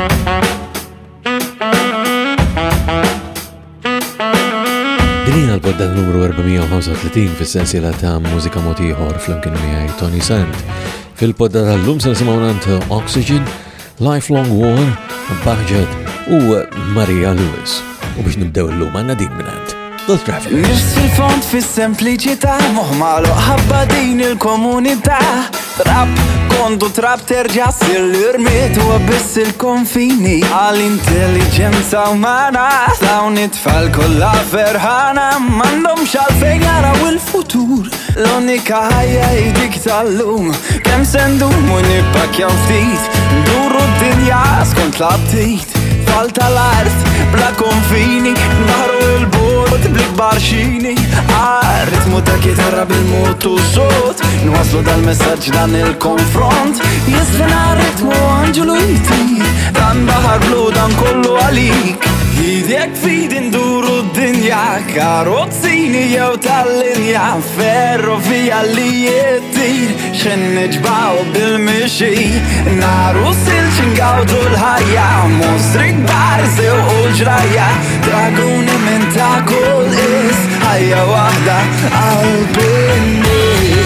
Għal-podda numru 435 fil-sensiela ta' mużika motiħor fl-imkien miħaj Tony Sant. Fil-podda tal-lum se nisimaw nant Oxygen, Lifelong War, Bahjat u Maria Lewis. U biex nibdew l-lum għanna din minant. The Travelers. Nis fil-fond fil-sempliċità, moħmalu ħabba din il-komunità. Trap kontu trap terġa sil-irmiet u għabiss il-konfini għal-intelligenza umana. Dawn it-tfal kolla ferħana mandom xalfejn jaraw il-futur. L-unika ħajja dik tal-lum kem sendum u nipakjaw ftit nduru d-dinja skont labtit. Tfal tal-art bla konfini nbaħru il-bord bl-ikbar xini ritmu ta' kitarra bil-mutu sot nwaslu dal-messagġ dan il-konfront jisfina ritmu Anġelu jtir dan baħar blu dan kollu għalik jidek fid induru d-dinja karozzini jew tal-linja ferrovija li jittir xen nġbaw bil-mixi naru silċin gawdu l-ħajja mostri kbar sew u ġrajja draguni minn ta' kull is ħajja wahda għal-binni.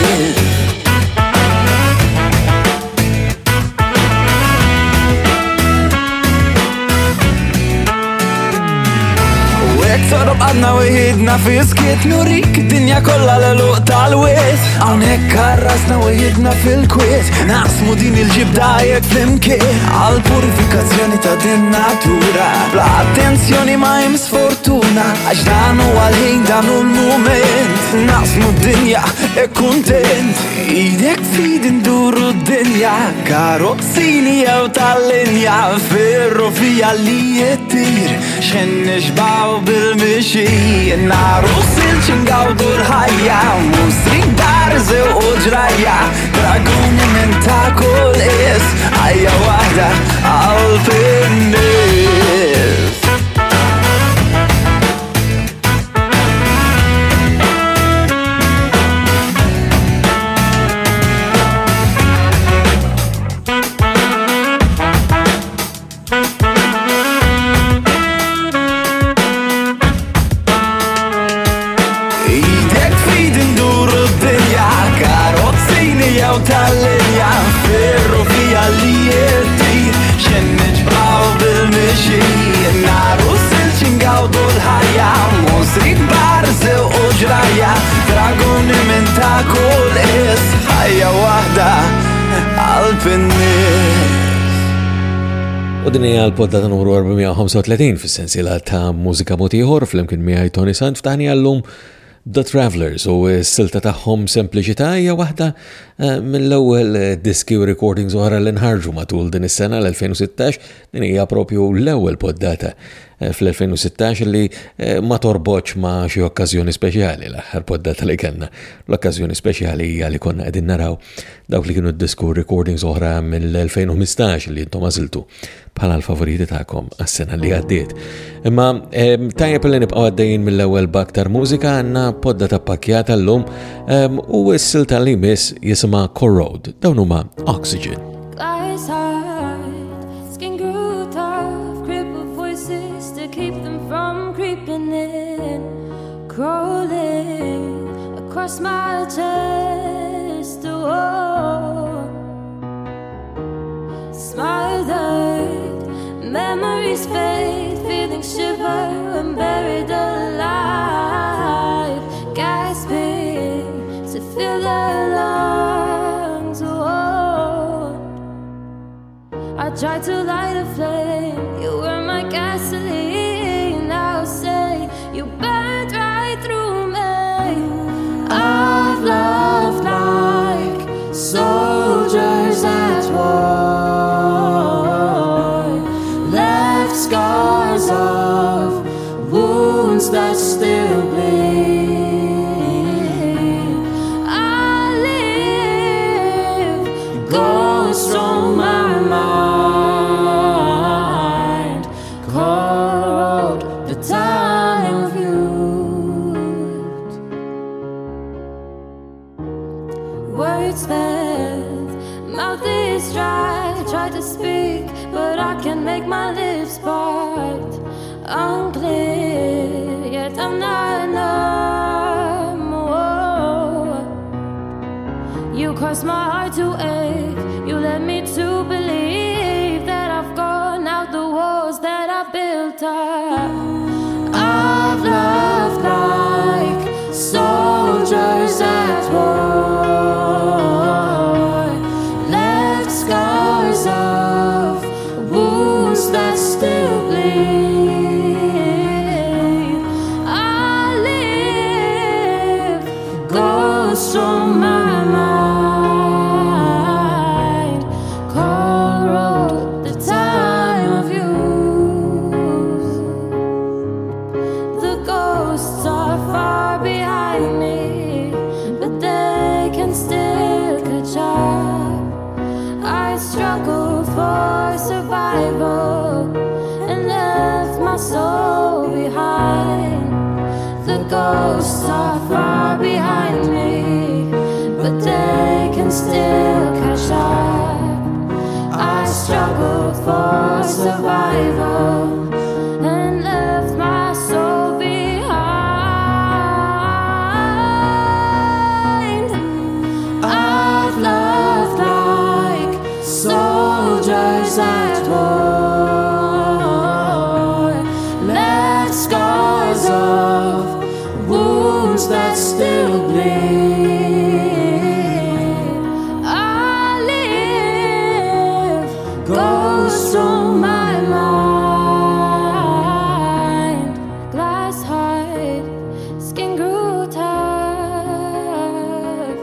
Torob għadna wihidna fi skiet nurik dinja kolla l-luq tal-wis Għawnek karrasna wihidna fil-kwiet Naqsmu din il-ġibdajek flimkien Għal-purifikazzjoni ta' din natura Bla attenzjoni ma' jims fortuna Għax danu għal-ħin danu l-moment Naqsmu d-dinja e kontent Idek fid induru d-dinja Karozzini jew tal-linja Ferrovija li jittir Xen nixbaw bil-mixi Naru silċin gawdu l-ħajja Mustrin darze u ġrajja Draguni minn ta' kull is Ħajja wahda għal-pinnis tal-linja ferrovija li jittir xen nġbraw bil-mixi naru silċin gawdu l-ħajja mostri kbar sew u ġrajja draguni minn ta' kull is ħajja wahda għal-pinnis. U din hija l-poddata numru 435 fis-sensiela ta' mużika motiħor fl-imkien miegħi Tony Sant f'tani għallum The Travelers u s-silta tagħhom sempliċità hija waħda mill-ewwel diski u recordings oħra li nħarġu matul din is-sena l-2016 din hija propju l-ewwel poddata fl-2016 li ma torboċ ma' xi okkażjoni speċjali l-aħħar poddata li kellna. L-okkażjoni speċjali hija li konna qegħdin naraw dawk li kienu d-disku recordings oħra mill-2015 li intom għażiltu bħala l-favoriti tagħkom għas-sena li għaddiet. Imma tajjeb li nibqgħu għaddejjin mill-ewwel b'aktar mużika għandna poddata pakkjata llum u s-silta li miss jisimha Corrode dawn huma Oxygen. Crawling across my chest, oh, smothered, memories fade, feelings shiver and buried alive, gasping to fill their lungs, oh, I tried to light a flame, you were my gasoline, I'll say you burned right through me. I've loved like soldiers at war, left scars of wounds that still bleed. I live, ghosts on my mind, corrode the time of youth. Words failed, mouth is dry, try to speak, but I can make my lips part unclear, yet I'm not numb. Oh, you caused my heart to ache. You led me to believe that I've gone out the walls that I built up. I've loved like soldiers at war, left scars of wounds that still bleed. I live ghosts on my mind, co-wrote the time of use. The ghosts are far behind me, but they can still catch up. I struggled for survival and left my soul behind. The ghosts are far behind me, but they can still catch up. I struggled for survival and left my soul behind. I've loved like soldiers at war, left scars of wounds that still bleed. I live ghosts on my mind. Glass heart, skin grew tough.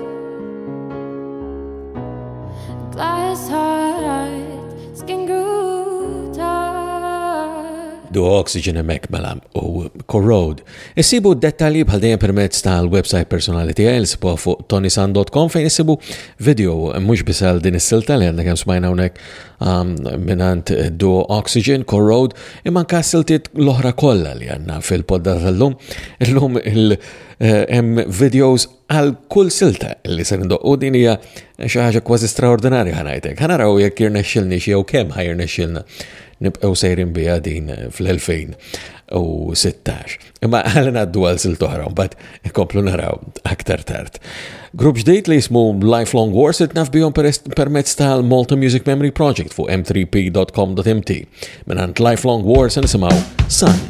Glass heart, skin grew tough. Do Oxygen emek mela u Corrode. Issibu d-dettalji bħal dejjem permezz tal-website personali tiegħi li sibuha fuq tonysan.com fejn issibu video mhux biss għal din is-silta li għandna kemm smajna hawnhekk minant Do Oxygen, Corrode, imma anke siltiet l-oħra kollha li għandna fil-podda tal-lum. Illum hemm videos għal kull silta li se ndoqqu din hija xi ħaġa kważi straordinarja ħanajtek. Ħanaraw jekk jirnexxilni xi jew kemm ħajrnexxilna nibqgħu sejrin biha din fl-2016. Imma ħalli ngħaddu għal silt oħra mbagħad ikomplu naraw aktar tard. Grupp ġdid li jismu Lifelong Wars itnaf bihom permezz tal-Malta Music Memory Project fuq m3p.com.mt. Minant Lifelong Wars nisimgħu Sun.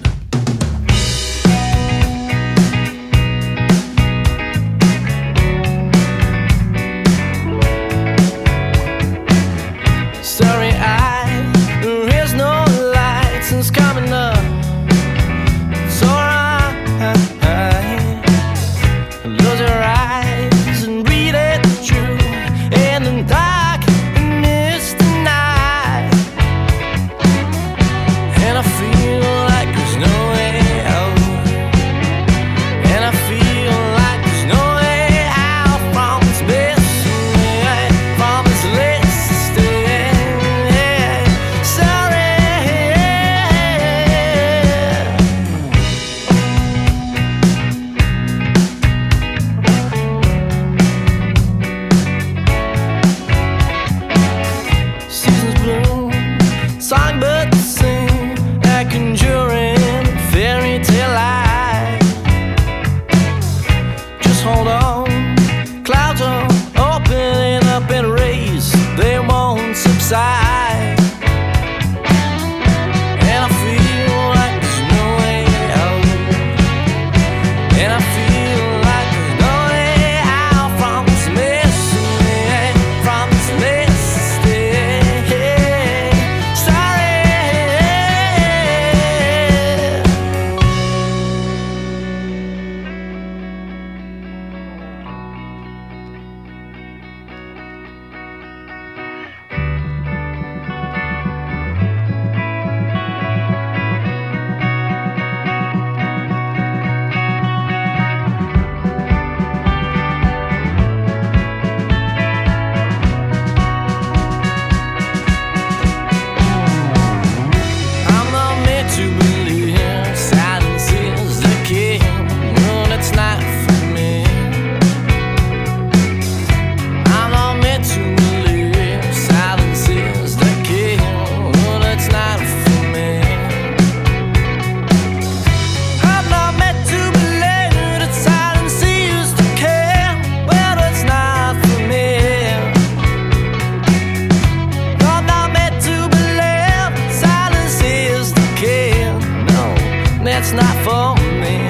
it's not for me.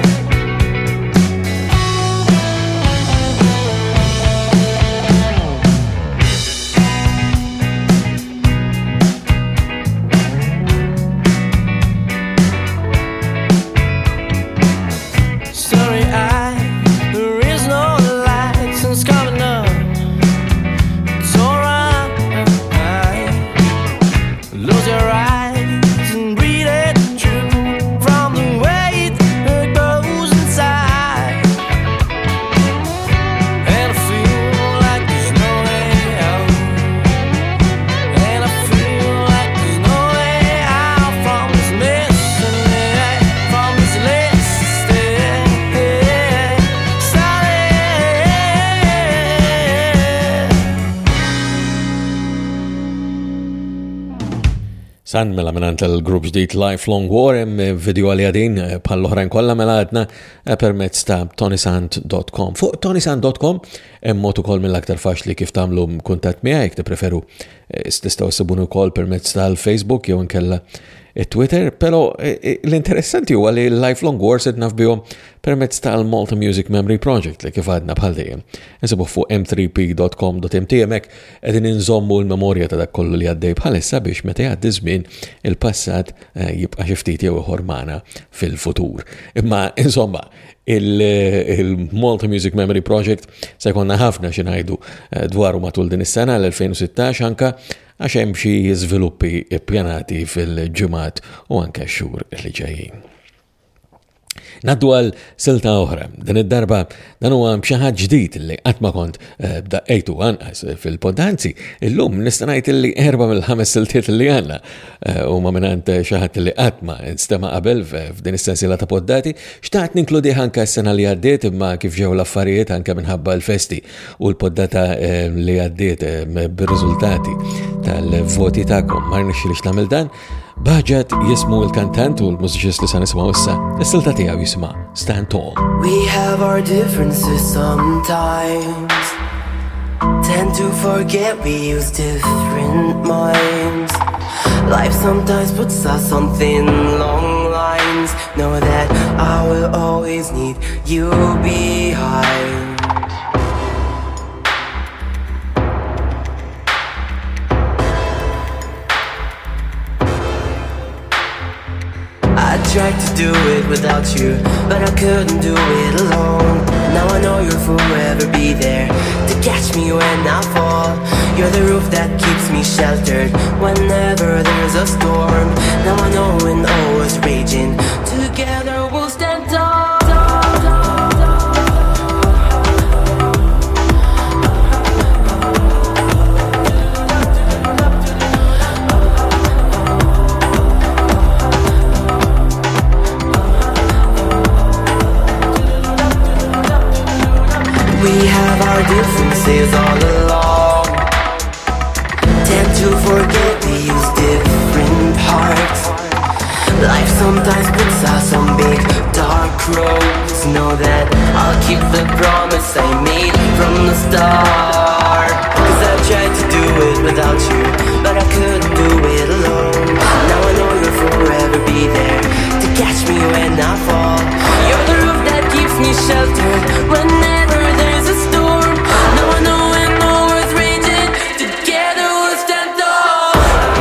San mela minant il-grupp ġdid Lifelong War, video għali għadin pal-oħrajn kollha mela għadna permezz ta' tonysand.com. Fuq tonysand.com hemm mod ukoll mill-aktar faċli kif tagħmlu kuntatt miegħi, tippreferu tistgħu issibuni wkoll permezz tal-Facebook jew inkella Twitter, però l-interessanti huwa li Lifelong Wars qed naf bihom permezz tal-Malta Music Memory Project li kif għadna bħal dejjem. Insibu fuq m3p.com.mt hemmhekk qegħdin inżommu l-memorja ta' dak kollu li għaddej bħalissa biex meta jgħaddi żmien il-passat jibqa' xi ftit jew ieħor magħna fil-futur. Imma insomma il-Malta Music Memory Project se jkollna ħafna xi ngħidu dwaru matul din is-sena l-2016 anke għax hemm xi żviluppi ppjanati fil-ġimgħat u anke x-xhur li ġejjin. Naddu għal silta oħra, dan id-darba dan huwa xi ħadd ġdid li qatt ma kont bdaqqitu anqas fil-poddanzi, illum nista' ngħid li 4 mill-5 siltiet li għandna huma mingħand xi ħadd li qatt ma nstema' qabel f'din is-sensiela ta' poddati, xtaqt ninkludi anke s-sena li għaddiet imma kif ġew l-affarijiet anke minħabba l-festi u l-poddata li għaddiet bir-riżultati tal-voti tagħkom ma rnexxilix nagħmel dan. Baġat jismu il-kantant u l-mużiċist li sa nisimgħu issa, is-silta tiegħu jisimha Stand Tall. We have our differences sometimes, tend to forget we use different minds. Life sometimes puts us on thin long lines, know that I will always need you behind. I tried to do it without you, but I couldn't do it alone. Now I know you'll forever be there to catch me when I fall. You're the roof that keeps me sheltered whenever there's a storm. Now I know when all is raging, together we'll stand tall. We have our differences all along, tend to forget we use different hearts. Life sometimes puts us on big dark roads, know that I'll keep the promise I made from the start. Cause I tried to do it without you, but I couldn't do it alone. Now I know you'll forever be there to catch me when I fall. You're the roof that keeps me sheltered whenever there's a storm. Now I know when all is raging, together we'll stand tall.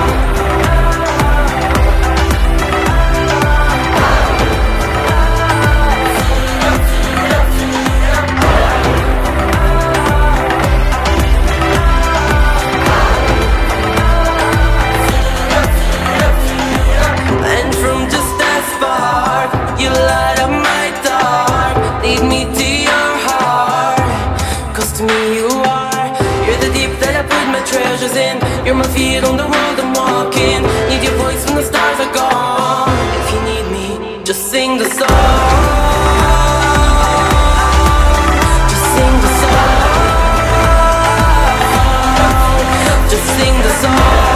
And from just that spark, you light up my dark, lead me to your heart. Cause to me you are, you're the deep that I put my treasures in. You're my feet on the world I'm walking, need your voice when the stars are gone. If you need me, just sing the song. Just sing the song. Just sing the song.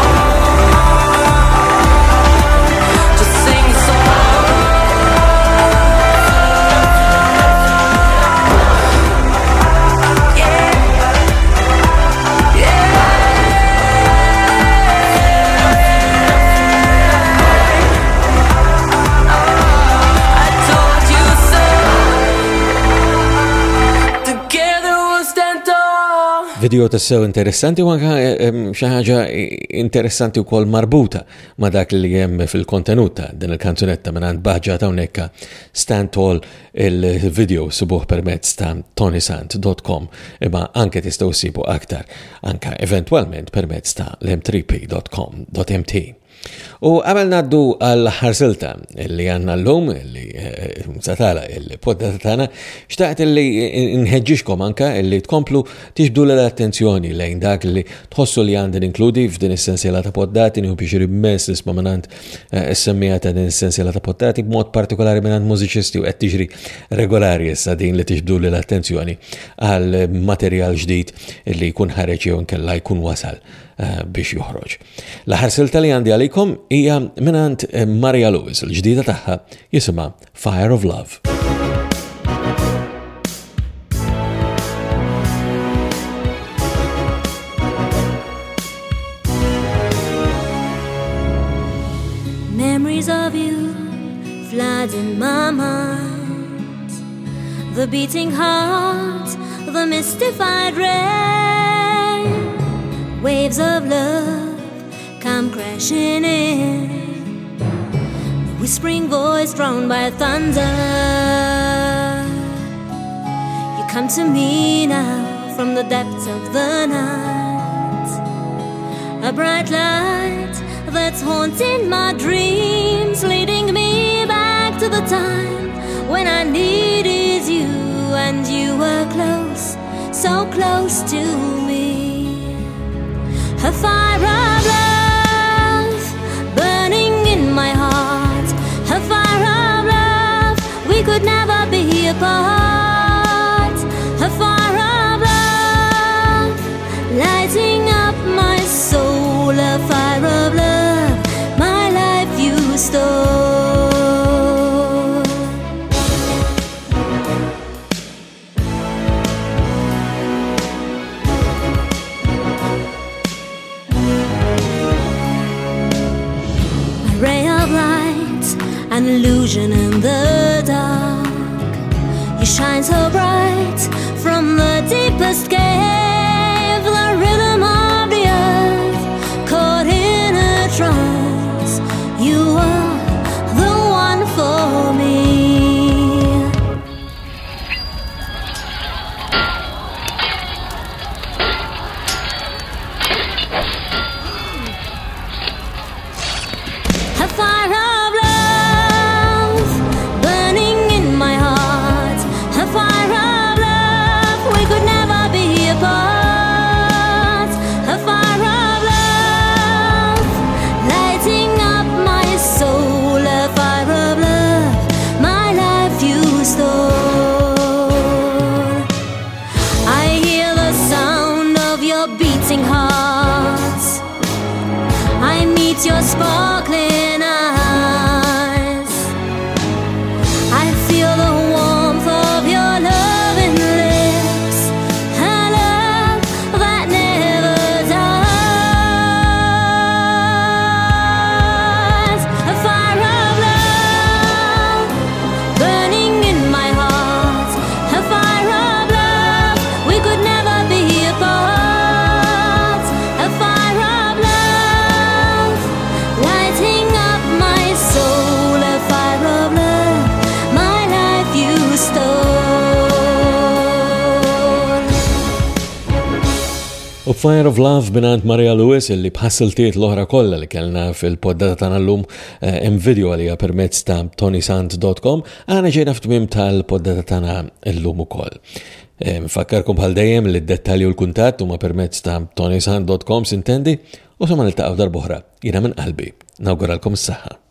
Just sing the song. I Video tassew interessanti u anka xi ħaġa interessanti wkoll marbuta ma' dak li hemm fil-kontenut ta' din il-kanzunetta mingħand Baħġa ta' hawnhekk Stand Tall il-video subuh permezz ta' tonysant.com imma anke tistgħu ssibu aktar anka eventwalment permezz ta' l-m3p.com.mt. U għamel naddu għal-ħarsilta li għanna l-lum, li satala il-poddata tana, xtaqt li nħedġiġkom anka li tkomplu tiġbdu l-attenzjoni lejn dak li tħossu li għandin inkludi f'din essenzjala ta' poddati, nħu biex rimmess nisma manant s-semmija ta' din essenzjala ta' poddati, b'mod partikolari manant mużiċisti u għed tiġri regolari issa din li tiġbdu l-attenzjoni għal materjal ġdid li jkun ħareġ jew nkella jkun wasal biex joħroġ. L-ħarsilta li għandi għalikom hija minant Maria Lewis, il-ġdida tagħha jisimha Fire of Love. Memories of you flood in my mind, the beating heart, the mystified rain. Waves of love come crashing in, the whispering voice drowned by thunder. You come to me now from the depths of the night, a bright light that's haunting my dreams, leading me back to the time when I needed you and you were close, so close to me. A fire of love burning in my heart, a fire of love we could never be apart, a fire of love lighting up my soul, a fire of love my life you stole. An illusion in the dark, you shine so bright from the deepest cave, the rhythm of the earth caught in a trance. You are the one for me. A fire of your sparkling eyes, I feel the warmth of your loving lips, a love that never dies. A fire of love burning in my heart, a fire of love we could never be apart, a fire of love lighting up my soul, a fire of love my life you stole. U Fire of Love binant Maria Lewis illi bħassiltiet l-oħra kollha li kellna fil-poddata tagħna llum hemm video għalija permezz ta' tonysant.com għana ġejna f'tmiem tal-poddata tagħna llum ukoll. Nfakkarkom bħal dejjem li d-dettalji u l-kuntatt huma permezz ta' tonysant.com sintendi u sa ma niltaqgħu darb'oħra jiena minn qalbi nawguralkom is-saħħa.